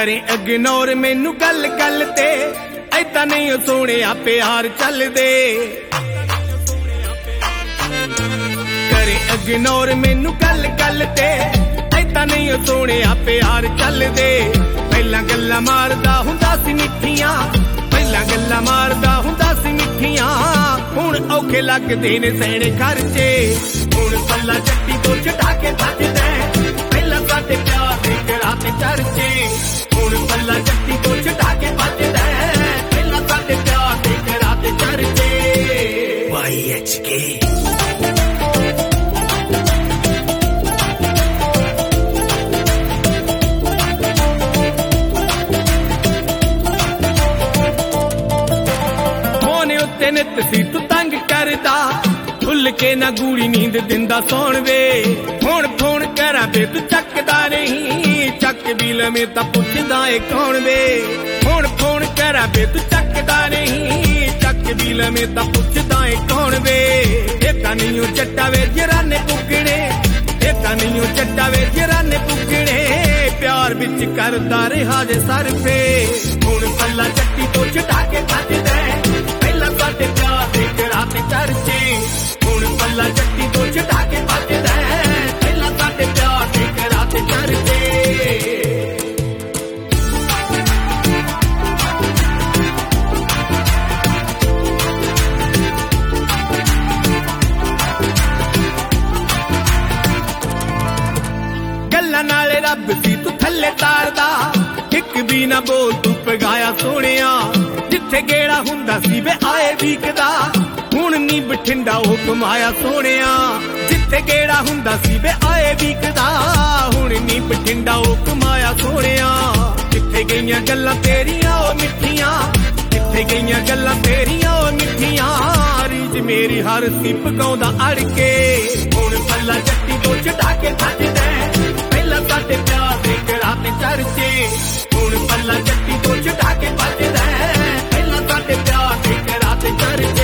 करे इग्नोर मैनू गल गल ते ऐदा नहीं सोहणिया प्यार चलदे करे इग्नोर मैनू गल गल ते ऐदा नहीं सोहणिया प्यार चलदे पहला गल्लां मारदा हुंदा सी मिठियां पहला गल्लां मारदा हुंदा सी मिठियां हुण औखे लगदे ने सैणे खर्चे हुण पल्ला जट्टी तो चढ़ा के भजदा पहला साडे प्यार दे कराते चर्चे हुण पल्ला जट्टी तो चढ़ा के भजदा पहला साडे प्यार दे कराते चर्चे YHK नित सी तू तंग करदा भुल के ना गूड़ी नींद दिंदा सौण वे हुण फोन करा बे तू चकदा नहीं चक भी लमे तां पुछदा ए कौन वे हुण फोन करा बे तू चकदा नहीं चक भी लमे तां पुछदा ए कौन वे एदा नहीं चट्टा वे जराने पुगणे एदा नहीं चट्टा वे जराने पुगणे प्यार विच करदा रहा जे सर पे हुण पल्ला चट्टी तो चढ़ा के भजदा साडे प्यार दे कराते चर्चे हुण पल्ला जट्टी तो चढ़ा के भजदा पहला साडे प्यार दे कराते चर्चे गल्लां नाल रब दी तू थल्ले तारदा इक भी ना बोल तू पगाया सोहणिया जिथे गेड़ा हुंदा सी वे आए वीकदा हुण नी बठिंडा ओ कमाया सोहणिया जिथे गेड़ा हुंदा सी वे आए वीकदा हुण नी बठिंडा ओ कमाया सोहणिया जिथे गईयां गल्लां तेरियां ओ मिठियां जिथे गईयां गल्लां तेरियां ओ मिठियां रीज मेरी हर सी पकाउंदा अड़के हुण पल्ला जट्टी तो चढ़ा के भजदा पहला साडे प्यार दे कराते चर्चे हुण पल्ला जट्टी तो चढ़ा के भजदा पहला साडे प्यार दे कराते चर्चे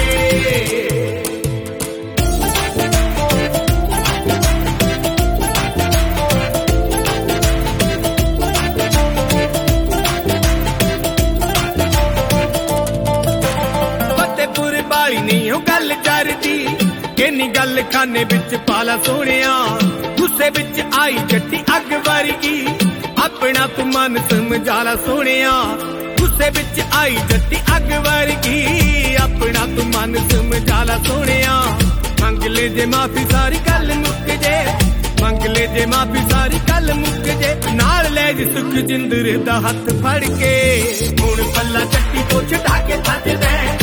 फतेहपुर वाली नहीं हो गल करदी किन्नी गल खाने बिच पाला सोहणिया गुस्से बिच आई जट्टी अग वर्गी अपना तू मन समझाला सोहणिया गुस्से बिच आई जट्टी अग वर्गी अपना तू मन समझाला सोहणिया मंग ले जे माफी सारी गल मुक जे मंग ले जे माफी सारी गल मुक जे नाल ले जे सुख जिंदर दा हथ फड़ के हुण पल्ला जट्टी तो चढ़ा के भजदा